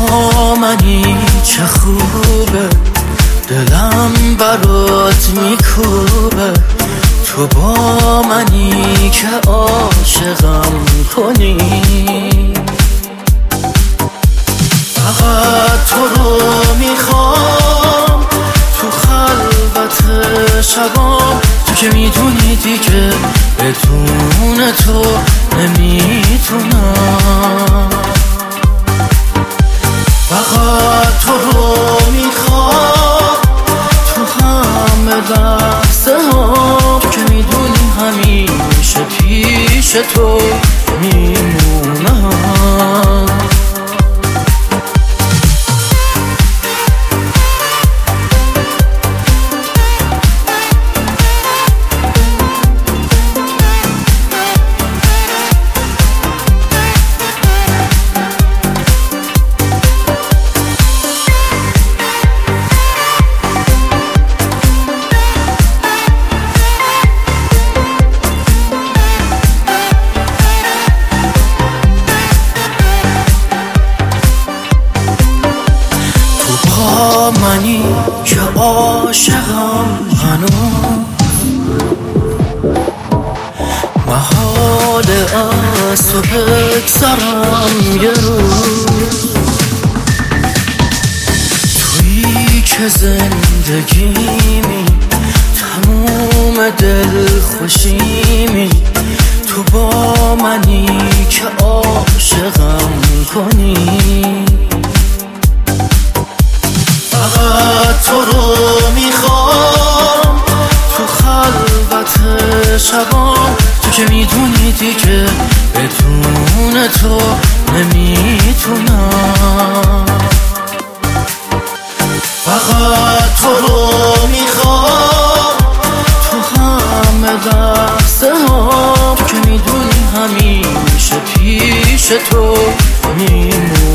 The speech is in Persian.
با منی چه خوبه، دلم برات میکوبه. تو با منی که عاشقم کنی، فقط تو رو میخوام تو خلوت شبام. تو که میدونی دیگه بدون تو نمیتونم. فقط تو رو میخوام تو همه لحظه ها. تو که میدونی همیشه پیش تو میمونم. با منی که عاشقم هنوز، محاله از تو بگذرم یه روز. تویی که زندگیمی، تموم دل خوشیمی. تو با منی که عاشقم کنی، فقط تو رو میخوام تو خلوت شبام. تو که میدونی دیگه بدون تو نمیتونم. فقط تو رو میخوام تو همه لحظه ها. تو که میدونی همیشه پیش تو میمونم.